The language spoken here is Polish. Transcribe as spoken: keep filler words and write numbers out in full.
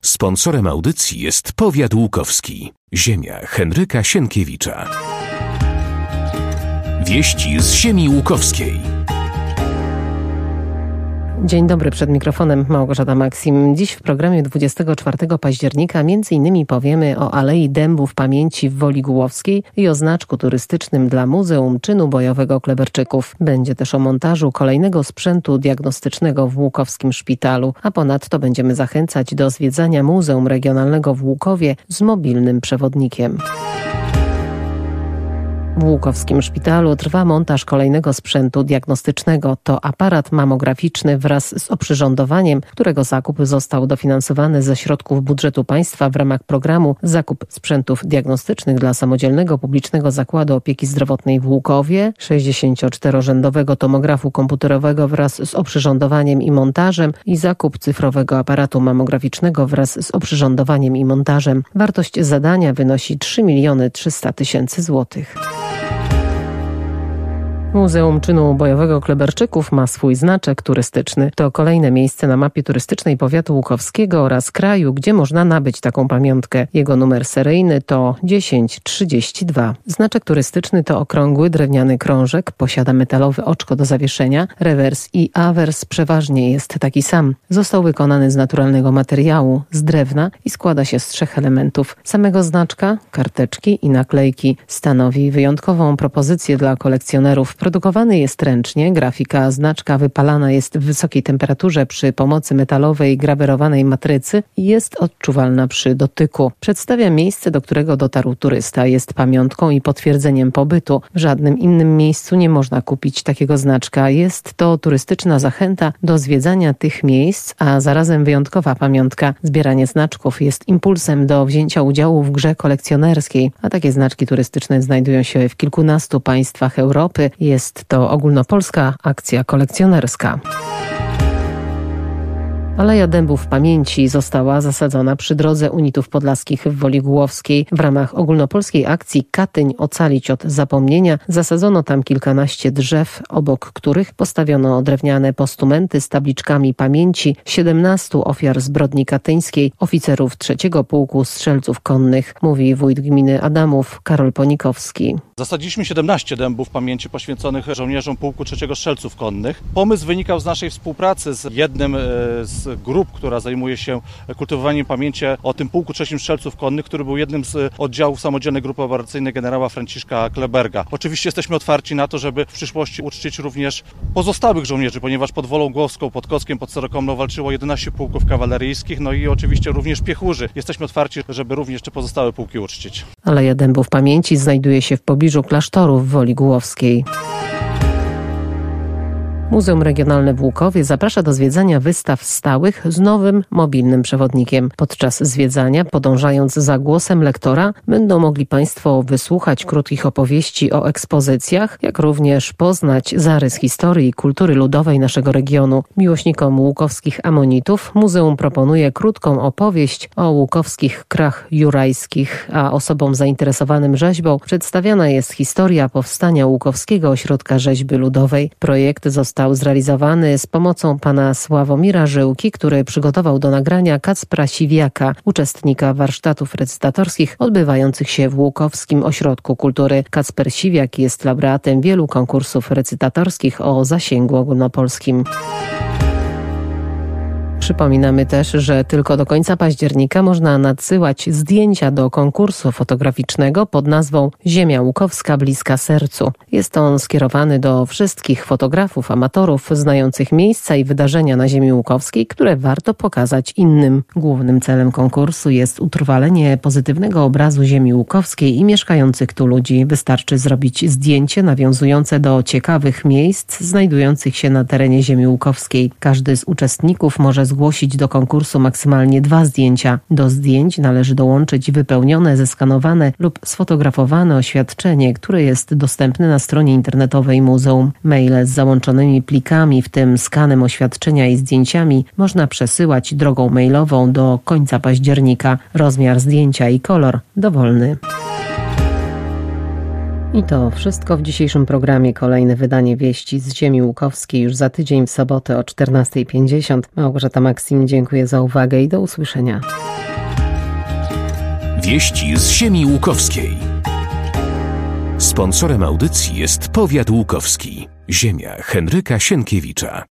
Sponsorem audycji jest Powiat Łukowski. Ziemia Henryka Sienkiewicza. Wieści z ziemi łukowskiej. Dzień dobry, przed mikrofonem Małgorzata Maksim. Dziś w programie dwudziestego czwartego października między innymi powiemy o Alei Dębów Pamięci w Woli Głowskiej i o znaczku turystycznym dla Muzeum Czynu Bojowego Kleberczyków. Będzie też o montażu kolejnego sprzętu diagnostycznego w Łukowskim Szpitalu, a ponadto będziemy zachęcać do zwiedzania Muzeum Regionalnego w Łukowie z mobilnym przewodnikiem. W Łukowskim Szpitalu trwa montaż kolejnego sprzętu diagnostycznego. To aparat mamograficzny wraz z oprzyrządowaniem, którego zakup został dofinansowany ze środków budżetu państwa w ramach programu Zakup sprzętów diagnostycznych dla Samodzielnego Publicznego Zakładu Opieki Zdrowotnej w Łukowie, sześćdziesięcioczterorzędowego tomografu komputerowego wraz z oprzyrządowaniem i montażem i zakup cyfrowego aparatu mamograficznego wraz z oprzyrządowaniem i montażem. Wartość zadania wynosi trzy miliony trzysta tysięcy złotych. Muzeum Czynu Bojowego Kleberczyków ma swój znaczek turystyczny. To kolejne miejsce na mapie turystycznej powiatu łukowskiego oraz kraju, gdzie można nabyć taką pamiątkę. Jego numer seryjny to dziesięć trzydzieści dwa. Znaczek turystyczny to okrągły drewniany krążek, posiada metalowe oczko do zawieszenia, rewers i awers przeważnie jest taki sam. Został wykonany z naturalnego materiału, z drewna i składa się z trzech elementów. Samego znaczka, karteczki i naklejki. Stanowi wyjątkową propozycję dla kolekcjonerów. Produkowany jest ręcznie, grafika znaczka wypalana jest w wysokiej temperaturze przy pomocy metalowej grawerowanej matrycy i jest odczuwalna przy dotyku. Przedstawia miejsce, do którego dotarł turysta. Jest pamiątką i potwierdzeniem pobytu. W żadnym innym miejscu nie można kupić takiego znaczka. Jest to turystyczna zachęta do zwiedzania tych miejsc, a zarazem wyjątkowa pamiątka. Zbieranie znaczków jest impulsem do wzięcia udziału w grze kolekcjonerskiej, a takie znaczki turystyczne znajdują się w kilkunastu państwach Europy. Jest to ogólnopolska akcja kolekcjonerska. Aleja Dębów Pamięci została zasadzona przy drodze Unitów Podlaskich w Woli Głowskiej. W ramach ogólnopolskiej akcji Katyń ocalić od zapomnienia zasadzono tam kilkanaście drzew, obok których postawiono drewniane postumenty z tabliczkami pamięci siedemnastu ofiar zbrodni katyńskiej, oficerów trzeciego Pułku Strzelców Konnych, mówi wójt gminy Adamów Karol Ponikowski. Zasadziliśmy siedemnaście dębów pamięci poświęconych żołnierzom Pułku trzeciego Strzelców Konnych. Pomysł wynikał z naszej współpracy z jednym z grup, która zajmuje się kultywowaniem pamięci o tym Pułku trzecim Strzelców Konnych, który był jednym z oddziałów Samodzielnej Grupy Operacyjnej generała Franciszka Kleberga. Oczywiście jesteśmy otwarci na to, żeby w przyszłości uczcić również pozostałych żołnierzy, ponieważ pod Wolą Głowską, pod Kockiem, pod Serokomną walczyło jedenaście pułków kawaleryjskich, no i oczywiście również piechurzy. Jesteśmy otwarci, żeby również te pozostałe pułki uczcić. Aleja Dębów Pamięci znajduje się w pobliżu klasztoru w Woli Głowskiej. Muzeum Regionalne w Łukowie zaprasza do zwiedzania wystaw stałych z nowym mobilnym przewodnikiem. Podczas zwiedzania, podążając za głosem lektora, będą mogli Państwo wysłuchać krótkich opowieści o ekspozycjach, jak również poznać zarys historii i kultury ludowej naszego regionu. Miłośnikom łukowskich amonitów muzeum proponuje krótką opowieść o łukowskich krach jurajskich, a osobom zainteresowanym rzeźbą przedstawiana jest historia powstania Łukowskiego Ośrodka Rzeźby Ludowej. Projekt został Został zrealizowany z pomocą pana Sławomira Żyłki, który przygotował do nagrania Kacpra Siwiaka, uczestnika warsztatów recytatorskich odbywających się w Łukowskim Ośrodku Kultury. Kacper Siwiak jest laureatem wielu konkursów recytatorskich o zasięgu ogólnopolskim. Przypominamy też, że tylko do końca października można nadsyłać zdjęcia do konkursu fotograficznego pod nazwą Ziemia Łukowska bliska sercu. Jest on skierowany do wszystkich fotografów, amatorów znających miejsca i wydarzenia na ziemi łukowskiej, które warto pokazać innym. Głównym celem konkursu jest utrwalenie pozytywnego obrazu ziemi łukowskiej i mieszkających tu ludzi. Wystarczy zrobić zdjęcie nawiązujące do ciekawych miejsc znajdujących się na terenie ziemi łukowskiej. Każdy z uczestników może zgłosić do konkursu maksymalnie dwa zdjęcia. Do zdjęć należy dołączyć wypełnione, zeskanowane lub sfotografowane oświadczenie, które jest dostępne na stronie internetowej muzeum. Maile z załączonymi plikami, w tym skanem oświadczenia i zdjęciami, można przesyłać drogą mailową do końca października. Rozmiar zdjęcia i kolor dowolny. I to wszystko w dzisiejszym programie. Kolejne wydanie Wieści z Ziemi Łukowskiej już za tydzień w sobotę o czternasta pięćdziesiąt. Małgorzata Maksim, dziękuję za uwagę i do usłyszenia. Wieści z Ziemi Łukowskiej. Sponsorem audycji jest Powiat Łukowski. Ziemia Henryka Sienkiewicza.